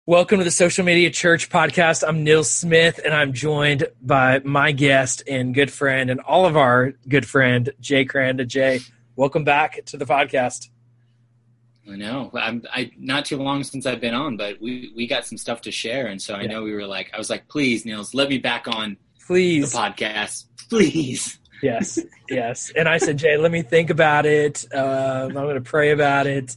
Welcome to the Social Media Church podcast. I'm Neil Smith, and I'm joined by my guest and good friend and all of our good friend, Jay Cranda. Jay, welcome back to the podcast. I know. I not too long since I've been on, but we got some stuff to share, and so I know I was like, please, Nils, let me back on please the podcast. Please. Yes. And I said, Jay, let me think about it. I'm going to pray about it.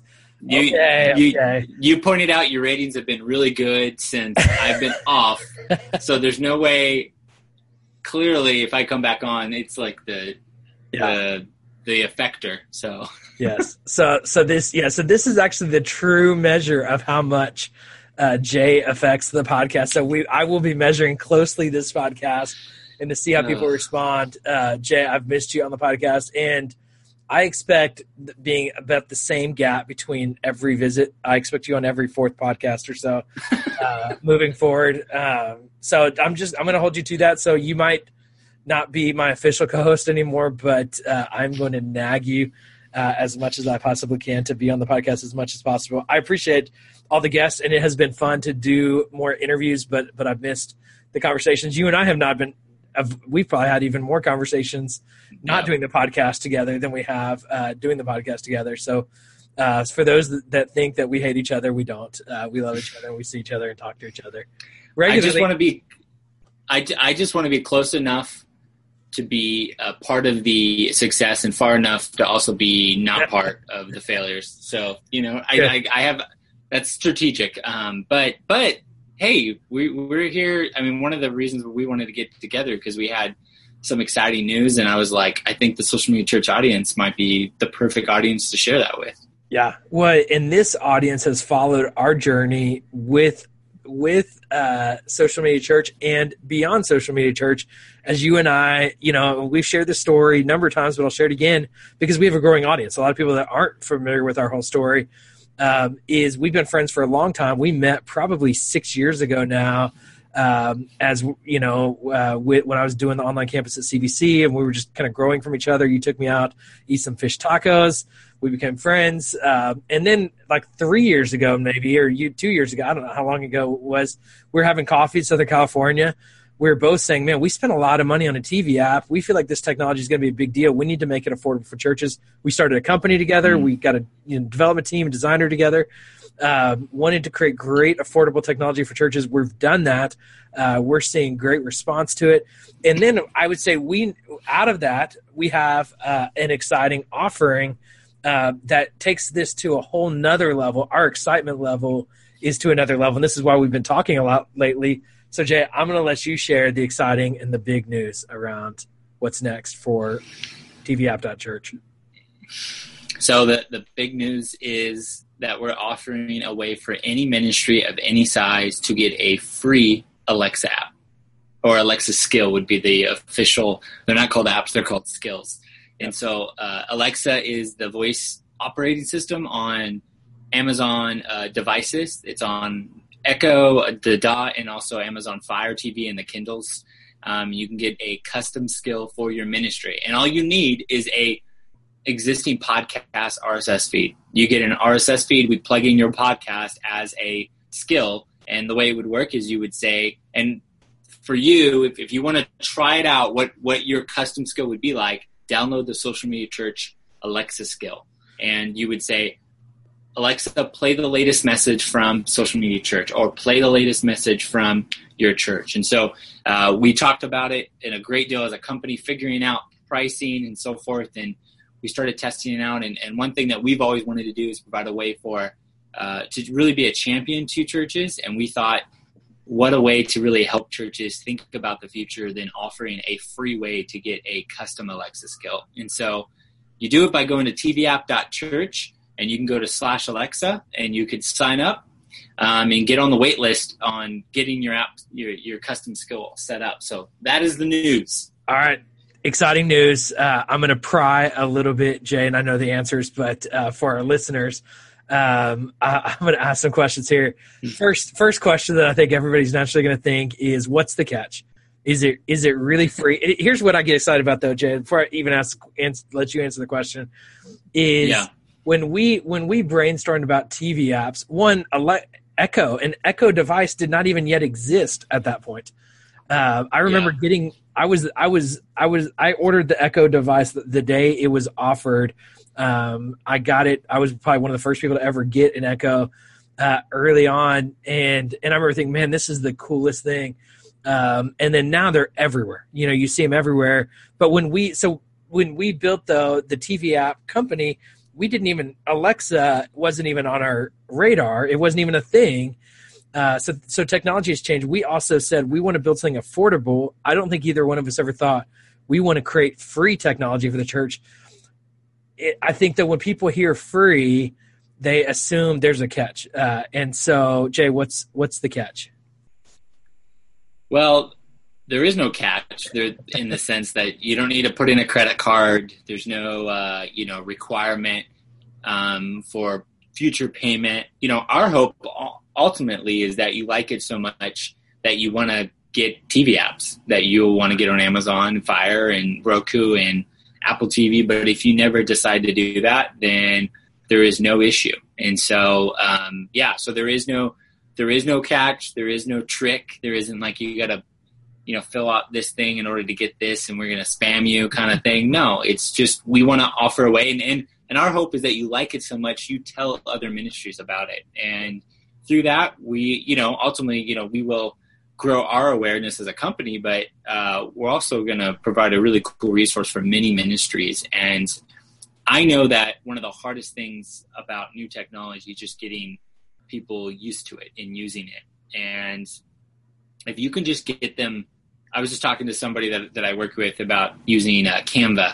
You pointed out your ratings have been really good since I've been off, so there's no way. Clearly, if I come back on, it's like the effector. So yes, so this is actually the true measure of how much Jay affects the podcast. So I will be measuring closely this podcast and to see how people respond. Jay, I've missed you on the podcast, and I expect being about the same gap between every visit. I expect you on every fourth podcast or so moving forward. So I'm going to hold you to that. So you might not be my official co-host anymore, but I'm going to nag you as much as I possibly can to be on the podcast as much as possible. I appreciate all the guests, and it has been fun to do more interviews, but I've missed the conversations. You and I have not been. We've probably had even more conversations not doing the podcast together than we have doing the podcast together. So for those that think that we hate each other, we don't. We love each other. We see each other and talk to each other regularly. I just want to be close enough to be a part of the success and far enough to also be not part of the failures. So, I have that's strategic. But hey, we're here. I mean, one of the reasons we wanted to get together because we had some exciting news, and I was like, I think the Social Media Church audience might be the perfect audience to share that with. Yeah. Well, and this audience has followed our journey with Social Media Church and beyond Social Media Church. As you and I, we've shared this story a number of times, but I'll share it again because we have a growing audience. A lot of people that aren't familiar with our whole story is we've been friends for a long time. We met probably 6 years ago now, as when I was doing the online campus at CBC, and we were just kind of growing from each other. You took me out, eat some fish tacos. We became friends. And then like 3 years ago, maybe, or 2 years ago, I don't know how long ago it was, we were having coffee in Southern California. We were both saying, man, we spent a lot of money on a TV app. We feel like this technology is going to be a big deal. We need to make it affordable for churches. We started a company together. We got a development team, a designer together. Wanted to create great, affordable technology for churches. We've done that. We're seeing great response to it. And then I would say out of that, we have an exciting offering that takes this to a whole nother level. Our excitement level is to another level. And this is why we've been talking a lot lately. So, Jay, I'm going to let you share the exciting and the big news around what's next for tvapp.church. So the big news is that we're offering a way for any ministry of any size to get a free Alexa app, or Alexa skill would be the official. They're not called apps, they're called skills. And so Alexa is the voice operating system on Amazon devices. It's on Echo, the Dot, and also Amazon Fire TV and the Kindles. You can get a custom skill for your ministry. And all you need is a existing podcast RSS feed. You get an RSS feed, we plug in your podcast as a skill. And the way it would work is you would say, and for you, if you want to try it out, what your custom skill would be like, download the Social Media Church Alexa skill. And you would say, Alexa, play the latest message from Social Media Church, or play the latest message from your church. And so we talked about it in a great deal as a company, figuring out pricing and so forth. And we started testing it out. And one thing that we've always wanted to do is provide a way for to really be a champion to churches. And we thought, what a way to really help churches think about the future than offering a free way to get a custom Alexa skill. And so you do it by going to tvapp.church. And you can go to /Alexa, and you could sign up and get on the wait list on getting your app, your custom skill set up. So that is the news. All right. Exciting news. I'm going to pry a little bit, Jay, and I know the answers, but for our listeners, I'm going to ask some questions here. First question that I think everybody's naturally going to think is, what's the catch? Is it really free? Here's what I get excited about, though, Jay, before I even let you answer the question, is when we brainstormed about TV apps, Echo. An Echo device did not even yet exist at that point. I remember I ordered the Echo device the day it was offered. I got it. I was probably one of the first people to ever get an Echo early on. And I remember thinking, man, this is the coolest thing. And then now they're everywhere. You see them everywhere. But when we built the TV app company, Alexa wasn't even on our radar. It wasn't even a thing. So technology has changed. We also said we want to build something affordable. I don't think either one of us ever thought we want to create free technology for the church. I think that when people hear free, they assume there's a catch. And so, Jay, what's the catch? Well, there is no catch there in the sense that you don't need to put in a credit card. There's no, requirement for future payment. Our hope ultimately is that you like it so much that you want to get TV apps that you'll want to get on Amazon, Fire, and Roku, and Apple TV. But if you never decide to do that, then there is no issue. And so, so there is no catch. There is no trick. There isn't like you got to, fill out this thing in order to get this and we're going to spam you kind of thing. No, it's just we want to offer a way. And our hope is that you like it so much, you tell other ministries about it. And through that, we, ultimately, we will grow our awareness as a company, but we're also going to provide a really cool resource for many ministries. And I know that one of the hardest things about new technology is just getting people used to it and using it. And if you can just get them, I was just talking to somebody that I work with about using Canva,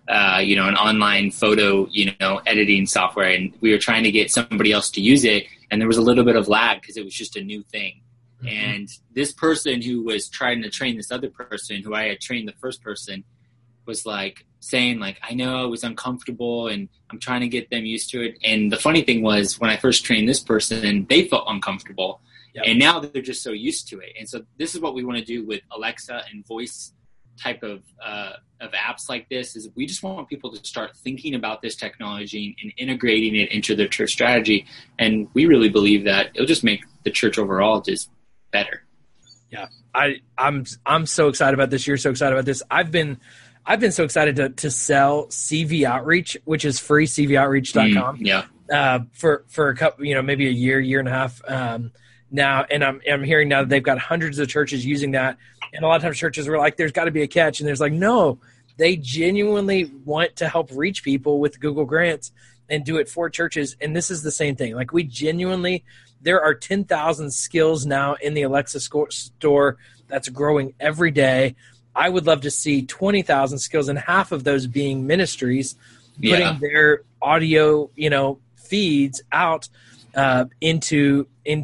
an online photo, editing software. And we were trying to get somebody else to use it. And there was a little bit of lag because it was just a new thing. Mm-hmm. And this person who was trying to train this other person who I had trained the first person was saying I know it was uncomfortable and I'm trying to get them used to it. And the funny thing was when I first trained this person, they felt uncomfortable. Yep. And now they're just so used to it. And so this is what we want to do with Alexa and voice type of apps like this is we just want people to start thinking about this technology and integrating it into their church strategy. And we really believe that it'll just make the church overall just better. Yeah. I'm so excited about this. You're so excited about this. I've been so excited to sell CV Outreach, which is free, cvoutreach.com. For a couple, maybe a year and a half now. And I'm hearing now that they've got hundreds of churches using that. And a lot of times churches were like, there's got to be a catch. And there's no, they genuinely want to help reach people with Google Grants and do it for churches. And this is the same thing. We genuinely, there are 10,000 skills now in the Alexa store that's growing every day. I would love to see 20,000 skills and half of those being ministries putting their audio, feeds out into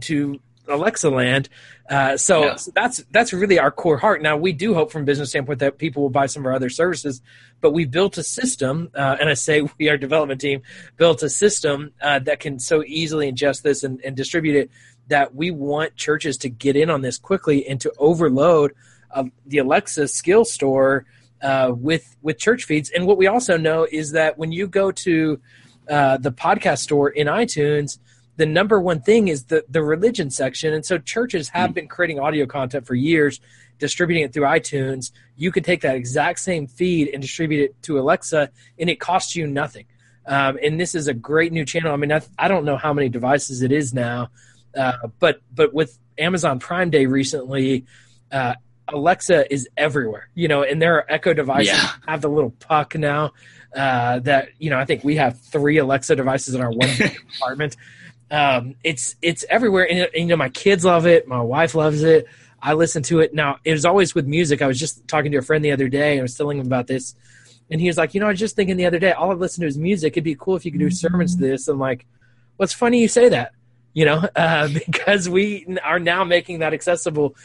Alexa land. So that's really our core heart. Now, we do hope from a business standpoint that people will buy some of our other services, but we built a system, and I say we, our development team, built a system that can so easily ingest this and distribute it that we want churches to get in on this quickly and to overload the Alexa skill store with church feeds. And what we also know is that when you go to the podcast store in iTunes, the number one thing is the religion section. And so churches have been creating audio content for years, distributing it through iTunes. You could take that exact same feed and distribute it to Alexa, and it costs you nothing. And this is a great new channel. I mean, I don't know how many devices it is now, but with Amazon Prime Day recently, Alexa is everywhere, and there are Echo devices that have the little puck now that, I think we have 3 Alexa devices in our one apartment. It's everywhere. And, my kids love it. My wife loves it. I listen to it. Now, it was always with music. I was just talking to a friend the other day, and I was telling him about this. And he was like, I was just thinking the other day, all I've listened to is music. It'd be cool if you could do sermons to this. I'm like, well, it's funny you say that, because we are now making that accessible.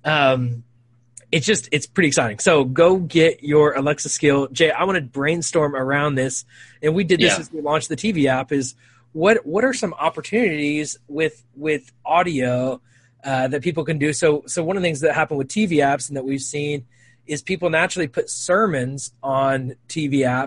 It's pretty exciting. So go get your Alexa skill. Jay, I want to brainstorm around this. And we did this as we launched the TV app is what are some opportunities with audio that people can do? So one of the things that happened with TV apps and that we've seen is people naturally put sermons on TV apps,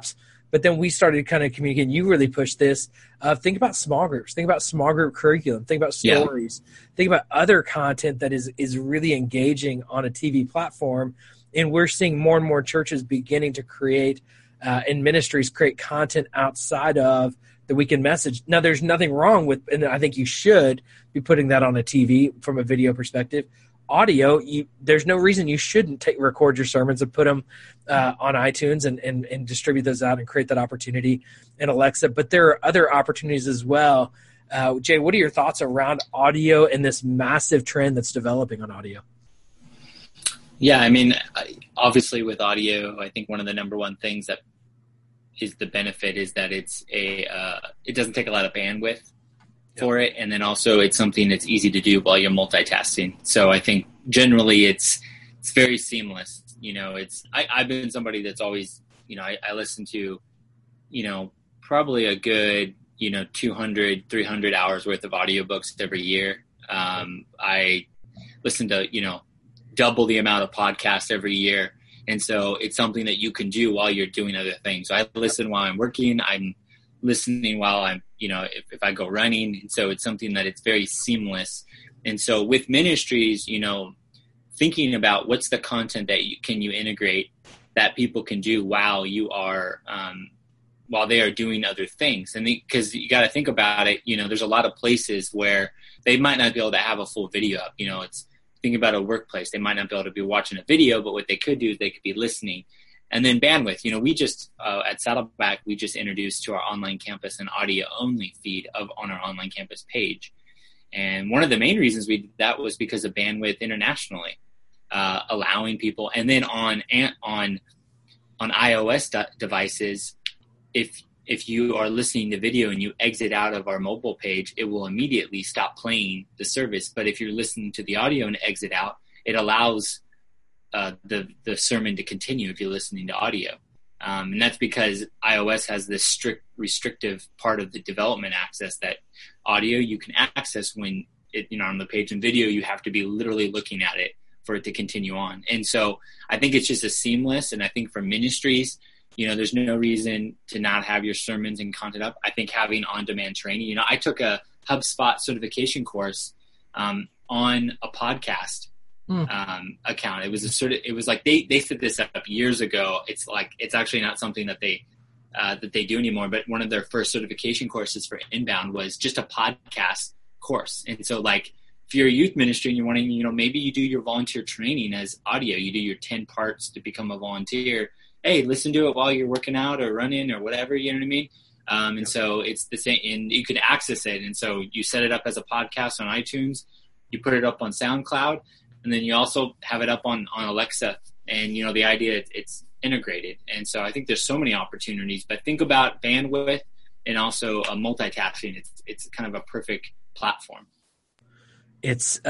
But then we started kind of communicating. You really pushed this. Think about small groups. Think about small group curriculum. Think about stories. Think about other content that is really engaging on a TV platform. And we're seeing more and more churches beginning to create and ministries create content outside of the weekend message. Now, there's nothing wrong with, and I think you should be putting that on a TV from a video perspective. Audio, there's no reason you shouldn't record your sermons and put them on iTunes and distribute those out and create that opportunity in Alexa. But there are other opportunities as well. Jay, what are your thoughts around audio and this massive trend that's developing on audio? Yeah, I mean, obviously with audio, I think one of the number one things that is the benefit is that it doesn't take a lot of bandwidth for it, and then also it's something that's easy to do while you're multitasking. So I think generally it's very seamless. You know, I've been somebody that's always, you know, I listen to, you know, probably a good, you know, 200, 300 hours worth of audiobooks every year. I listen to, you know, double the amount of podcasts every year. And so it's something that you can do while you're doing other things. So I listen while I'm working. I'm listening while I'm, you know, if I go running. And so it's something that it's very seamless. And so with ministries, you know, thinking about what's the content that can you integrate that people can do while you are, while they are doing other things. And because you got to think about it, you know, there's a lot of places where they might not be able to have a full video up. You know, think about a workplace. They might not be able to be watching a video, but what they could do is they could be listening. And then bandwidth, you know, we just, at Saddleback, we just introduced to our online campus an audio-only feed on our online campus page. And one of the main reasons we did that was because of bandwidth internationally, allowing people. And then on iOS devices, if you are listening to video and you exit out of our mobile page, it will immediately stop playing the service. But if you're listening to the audio and exit out, it allows the sermon to continue if you're listening to audio. And that's because iOS has this strict restrictive part of the development access that audio you can access when on the page, and video you have to be literally looking at it for it to continue on. And so I think it's just a seamless, and I think for ministries, you know, there's no reason to not have your sermons and content up. I think having on-demand training, you know, I took a HubSpot certification course on a podcast account. It was like they set this up years ago. It's actually not something that they do anymore, but one of their first certification courses for Inbound was just a podcast course. And so like, if you're a youth ministry and you're wanting, you know, maybe you do your volunteer training as audio, you do your 10 parts to become a volunteer. Hey, listen to it while you're working out or running or whatever, you know what I mean? And so it's the same, and you can access it. And so you set it up as a podcast on iTunes, you put it up on SoundCloud, and then you also have it up on Alexa. And, you know, the idea it's integrated. And so I think there's so many opportunities, but think about bandwidth and also multitasking. It's kind of a perfect platform. It's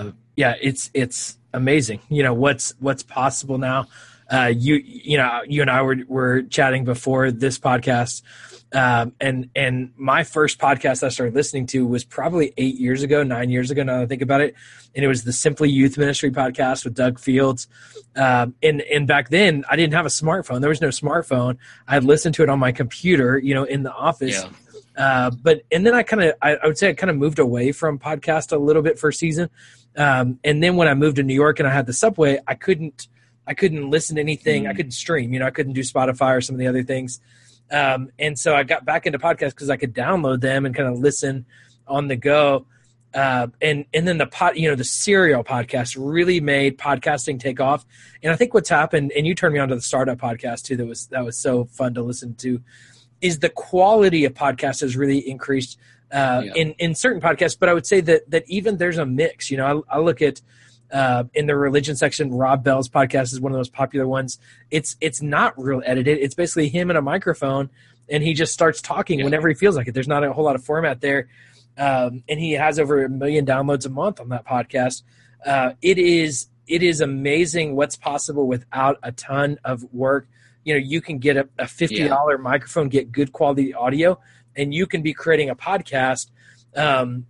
amazing. You know, what's possible now. You and I were chatting before this podcast, and my first podcast I started listening to was probably 9 years ago, now that I think about it. And it was the Simply Youth Ministry podcast with Doug Fields. And back then I didn't have a smartphone. There was no smartphone. I had listened to it on my computer, you know, in the office. Yeah. And then I would say I kind of moved away from podcast a little bit for a season. And then when I moved to New York and I had the subway, I couldn't listen to anything. I couldn't stream, you know, I couldn't do Spotify or some of the other things. And so I got back into podcasts because I could download them and kind of listen on the go. And then the Serial podcast really made podcasting take off. And I think what's happened, and you turned me on to the Startup podcast too, that was so fun to listen to, is the quality of podcasts has really increased in certain podcasts. But I would say that even there's a mix. You know, I look at in the religion section, Rob Bell's podcast is one of those popular ones. It's not real edited. It's basically him and a microphone, and he just starts talking whenever he feels like it. There's not a whole lot of format there. And he has over 1 million downloads a month on that podcast. It is amazing what's possible without a ton of work. You know, you can get a $50 microphone, get good quality audio, and you can be creating a podcast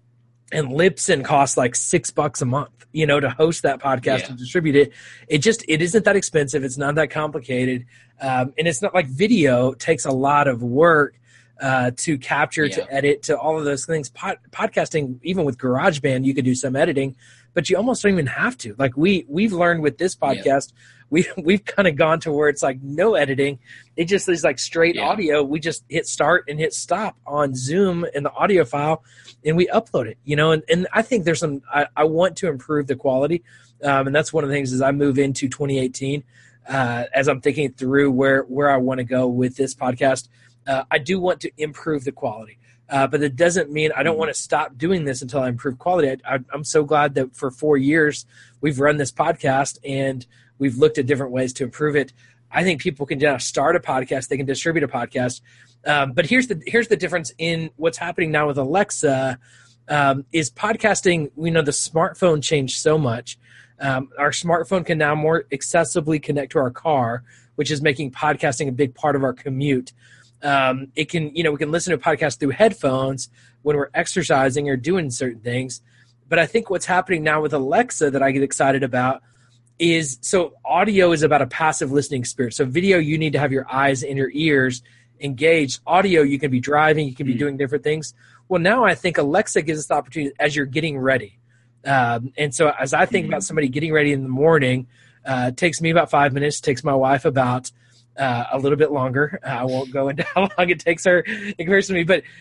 and Libsyn costs like $6 a month, to host that podcast and distribute it. It isn't that expensive. It's not that complicated. And it's not like video takes a lot of work to capture, to edit, to all of those things. Podcasting, even with GarageBand, you could do some editing, but you almost don't even have to. Like we've learned with this podcast, we've kind of gone to where it's like no editing. It just is like straight audio. We just hit start and hit stop on Zoom in the audio file, and we upload it. And I think there's some. I want to improve the quality, and that's one of the things as I move into 2018. As I'm thinking through where I want to go with this podcast, I do want to improve the quality. But it doesn't mean I don't want to stop doing this until I improve quality. I'm so glad that for 4 years we've run this podcast and we've looked at different ways to improve it. I think people can now start a podcast. They can distribute a podcast. But here's the difference in what's happening now with Alexa is podcasting. We know the smartphone changed so much. Our smartphone can now more accessibly connect to our car, which is making podcasting a big part of our commute. We can listen to a podcast through headphones when we're exercising or doing certain things. But I think what's happening now with Alexa that I get excited about is, so audio is about a passive listening experience. So video, you need to have your eyes and your ears engaged. Audio, you can be driving, you can be doing different things. Well, now I think Alexa gives us the opportunity as you're getting ready. And so as I think about somebody getting ready in the morning, it takes me about 5 minutes, takes my wife about a little bit longer. I won't go into how long it takes her in comparison to me, but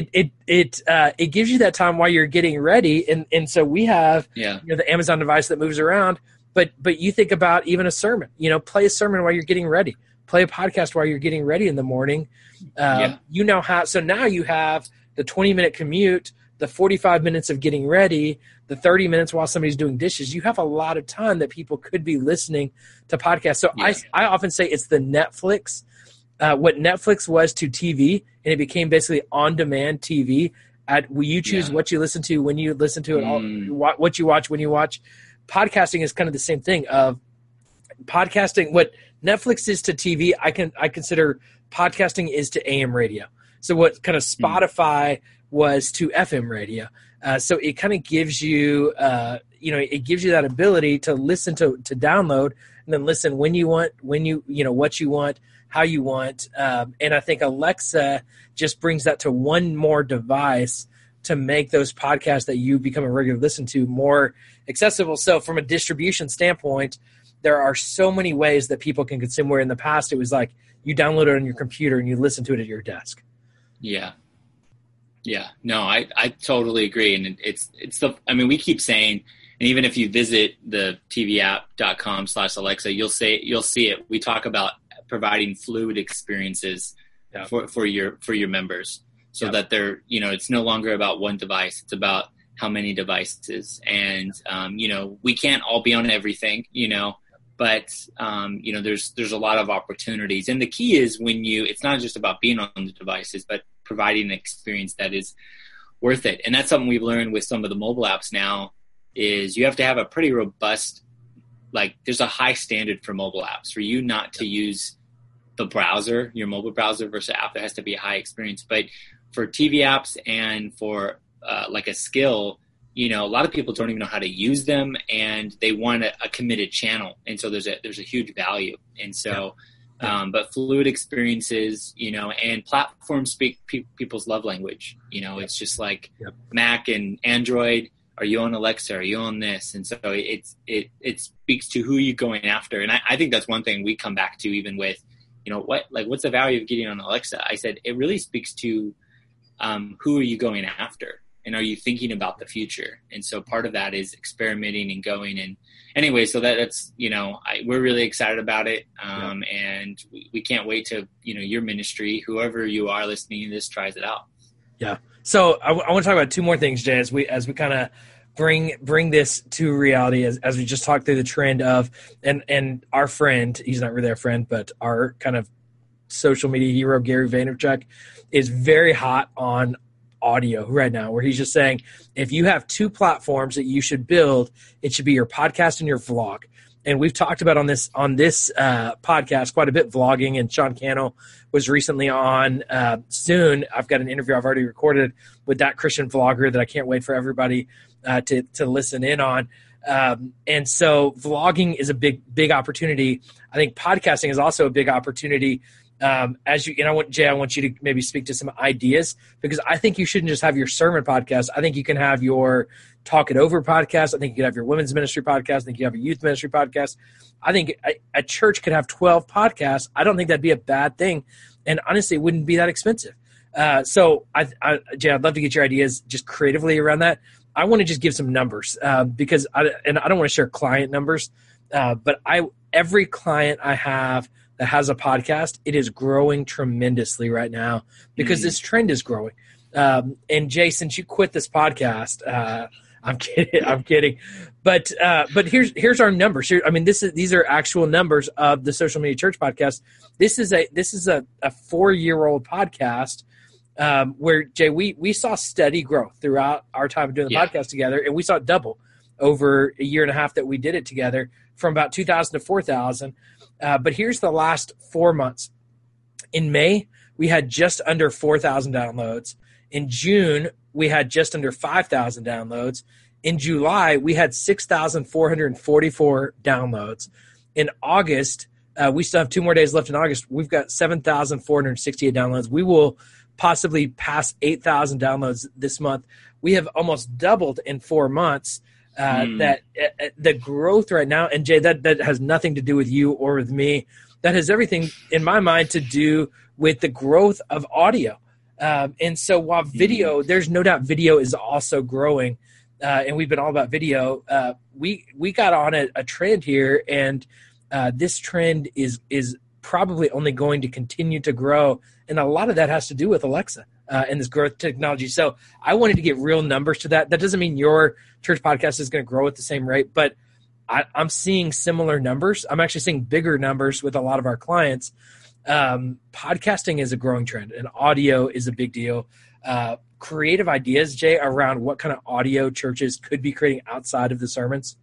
it gives you that time while you're getting ready. And so we have the Amazon device that moves around, but you think about even a sermon, play a sermon while you're getting ready, play a podcast while you're getting ready in the morning. So now you have the 20-minute commute, the 45 minutes of getting ready, the 30 minutes while somebody's doing dishes. You have a lot of time that people could be listening to podcasts. So I often say it's the Netflix, what Netflix was to TV, and it became basically on-demand TV. You choose what you listen to, when you listen to it, what you watch when you watch. Podcasting is kind of the same thing of podcasting. What Netflix is to TV, I consider podcasting is to AM radio. So what kind of Spotify was to FM radio. So it kind of gives you, it gives you that ability to listen to download and then listen when you want, what you want, how you want. And I think Alexa just brings that to one more device to make those podcasts that you become a regular listen to more accessible. So from a distribution standpoint, there are so many ways that people can consume, where in the past it was like you download it on your computer and you listen to it at your desk. Yeah. Yeah, no, I totally agree. And we keep saying, and even if you visit the tvapp.com/Alexa, you'll see it. We talk about providing fluid experiences for your members, so that they're, it's no longer about one device. It's about how many devices. And, we can't all be on everything, but, there's a lot of opportunities. And the key is it's not just about being on the devices, but providing an experience that is worth it. And that's something we've learned with some of the mobile apps now, is you have to have a pretty robust, there's a high standard for mobile apps for you not to use the browser, your mobile browser versus app. There has to be a high experience. But for TV apps and for a skill, a lot of people don't even know how to use them, and they want a committed channel. And so there's a huge value. And so, but fluid experiences, and platforms speak people's love language. It's just like Mac and Android. Are you on Alexa? Are you on this? And so it speaks to who you're going after. And I think that's one thing we come back to, even with, what's the value of getting on Alexa? I said, it really speaks to who are you going after? And are you thinking about the future? And so part of that is experimenting and going. And anyway, so that's, we're really excited about it. And we can't wait to, your ministry, whoever you are listening to this, tries it out. Yeah. So I want to talk about two more things, Jay, as we kind of bring this to reality, as we just talked through the trend of, and our friend, he's not really our friend, but our kind of social media hero, Gary Vaynerchuk, is very hot on audio right now, where he's just saying, if you have two platforms that you should build, it should be your podcast and your vlog. and we've talked about on this podcast quite a bit, vlogging, and Sean Cannell was recently on. Soon, I've got an interview I've already recorded with that Christian vlogger that I can't wait for everybody to listen in on. And so vlogging is a big opportunity. I think podcasting is also a big opportunity. I want you to maybe speak to some ideas, because I think you shouldn't just have your sermon podcast. I think you can have your Talk It Over podcast. I think you could have your women's ministry podcast. I think you have a youth ministry podcast. I think a church could have 12 podcasts. I don't think that'd be a bad thing. And honestly, it wouldn't be that expensive. So Jay, I'd love to get your ideas just creatively around that. I want to just give some numbers because I don't want to share client numbers, but every client I have that has a podcast, it is growing tremendously right now because this trend is growing. And Jay, since you quit this podcast, I'm kidding. But here's our numbers. These are actual numbers of the Social Media Church podcast. This is a 4-year-old podcast where, Jay, we saw steady growth throughout our time doing the podcast together, and we saw it double over a year and a half that we did it together, from about 2,000 to 4,000. But here's the last 4 months. In May, we had just under 4,000 downloads. In June, we had just under 5,000 downloads. In July, we had 6,444 downloads. In August, we still have 2 more days left in August. We've got 7,468 downloads. We will possibly pass 8,000 downloads this month. We have almost doubled in 4 months. That the growth right now, and Jay, that has nothing to do with you or with me. That has everything, in my mind, to do with the growth of audio. And so while video, there's no doubt video is also growing, and we've been all about video, we got on a trend here, and this trend is probably only going to continue to grow. And a lot of that has to do with Alexa and this growth technology. So I wanted to get real numbers to that. That doesn't mean your church podcast is going to grow at the same rate, but I'm seeing similar numbers. I'm actually seeing bigger numbers with a lot of our clients. Podcasting is a growing trend, and audio is a big deal. Creative ideas, Jay, around what kind of audio churches could be creating outside of the sermons?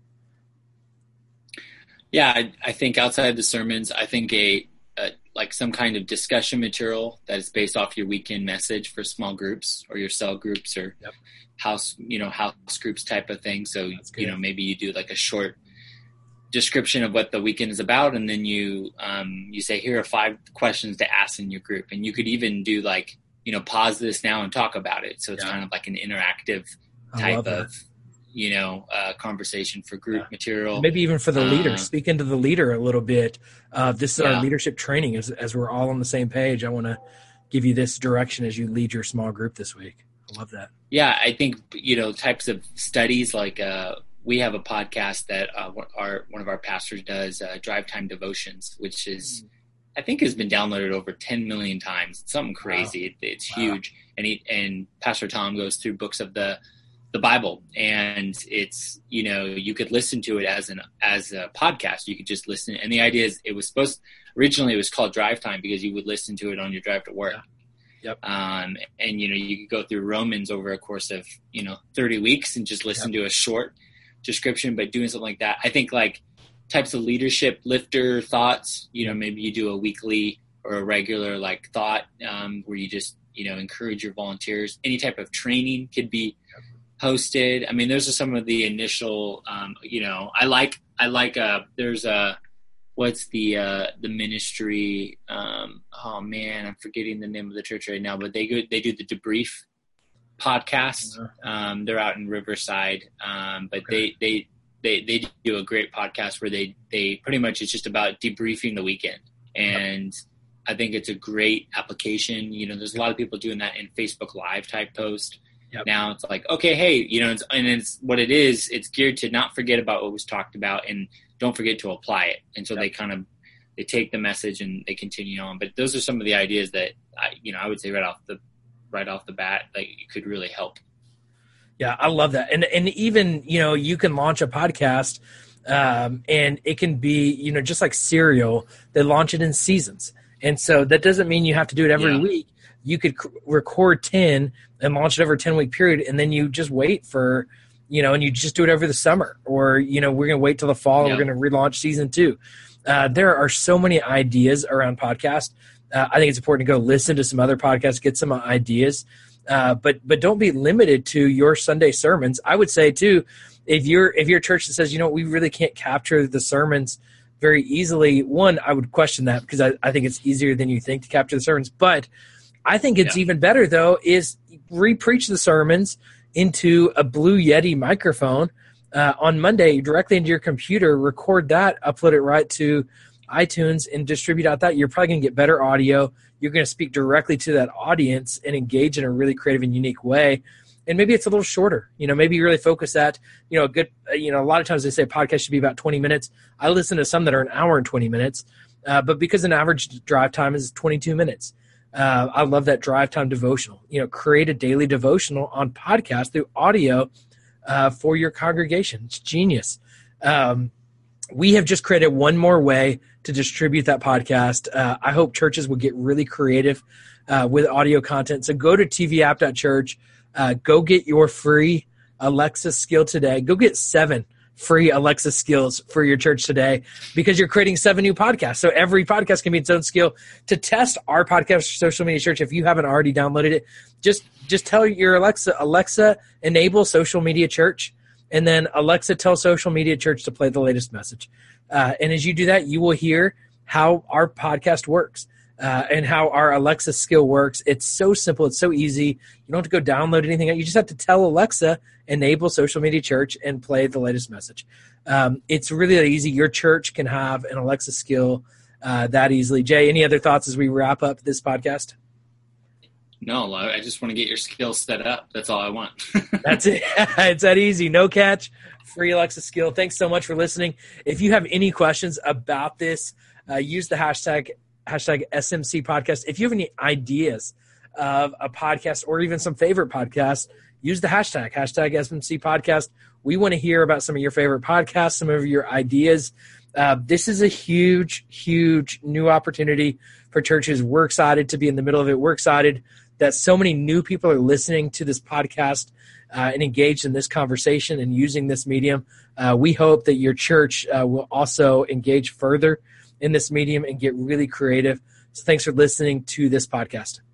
Yeah, I think outside the sermons, I think like some kind of discussion material that is based off your weekend message for small groups or your cell groups or house groups type of thing. So, maybe you do like a short description of what the weekend is about, and then you say, here are 5 questions to ask in your group. And you could even do like, pause this now and talk about it. So it's kind of like an interactive type of conversation for group material. Maybe even for the leader. Speak into the leader a little bit. This is our leadership training. As we're all on the same page, I want to give you this direction as you lead your small group this week. I love that. Yeah, I think, types of studies like we have a podcast that one of our pastors does, Drive Time Devotions, which is, I think, has been downloaded over 10 million times. It's something crazy. Wow. It's huge. And Pastor Tom goes through books of the Bible, and it's, you could listen to it as a podcast. You could just listen. And the idea is originally it was called Drive Time because you would listen to it on your drive to work. Yep. And you could go through Romans over a course of, 30 weeks and just listen to a short description, but doing something like that. I think like types of leadership lifter thoughts, maybe you do a weekly or a regular like thought where you just, encourage your volunteers. Any type of training could be hosted. I mean, those are some of the initial, I like there's what's the ministry? Oh man, I'm forgetting the name of the church right now, but they do the Debrief podcast. They're out in Riverside. But okay. They do a great podcast where they pretty much, it's just about debriefing the weekend. And I think it's a great application. There's a lot of people doing that in Facebook Live type post. Yep. Now it's like, okay, hey, it's what it is. It's geared to not forget about what was talked about and don't forget to apply it. And so they take the message and they continue on. But those are some of the ideas that I would say right off the bat, like it could really help. Yeah, I love that. And even, you can launch a podcast and it can be, just like cereal, they launch it in seasons. And so that doesn't mean you have to do it every week. You could record 10 and launch it over a 10-week period, and then you just wait for, and you just do it over the summer, or, we're going to wait till the fall and we're going to relaunch season 2. There are so many ideas around podcasts. I think it's important to go listen to some other podcasts, get some ideas, but don't be limited to your Sunday sermons. I would say too, if you're a church that says, we really can't capture the sermons very easily, one, I would question that, because I think it's easier than you think to capture the sermons. But I think it's even better, though, is re-preach the sermons into a Blue Yeti microphone on Monday directly into your computer, record that, upload it right to iTunes, and distribute out that. You're probably going to get better audio. You're going to speak directly to that audience and engage in a really creative and unique way. And maybe it's a little shorter. Maybe you really focus that, a good, a lot of times they say a podcast should be about 20 minutes. I listen to some that are an hour and 20 minutes, but because an average drive time is 22 minutes. I love that drive time devotional. Create a daily devotional on podcast through audio for your congregation. It's genius. We have just created one more way to distribute that podcast. I hope churches will get really creative with audio content. So go to tvapp.church. Go get your free Alexa skill today. Go get 7 free Alexa skills for your church today, because you're creating 7 new podcasts. So every podcast can be its own skill. To test our podcast, Social Media Church, if you haven't already downloaded it, just tell your Alexa, enable Social Media Church, and then Alexa, tell Social Media Church to play the latest message. And as you do that, you will hear how our podcast works. And how our Alexa skill works. It's so simple. It's so easy. You don't have to go download anything. You just have to tell Alexa, enable Social Media Church, and play the latest message. It's really that easy. Your church can have an Alexa skill that easily. Jay, any other thoughts as we wrap up this podcast? No, I just want to get your skills set up. That's all I want. That's it. It's that easy. No catch, free Alexa skill. Thanks so much for listening. If you have any questions about this, use the hashtag SMC podcast. If you have any ideas of a podcast or even some favorite podcasts, use the hashtag SMC podcast. We want to hear about some of your favorite podcasts, some of your ideas. This is a huge, huge new opportunity for churches. We're excited to be in the middle of it. We're excited that so many new people are listening to this podcast and engaged in this conversation and using this medium. We hope that your church will also engage further in this medium and get really creative. So thanks for listening to this podcast.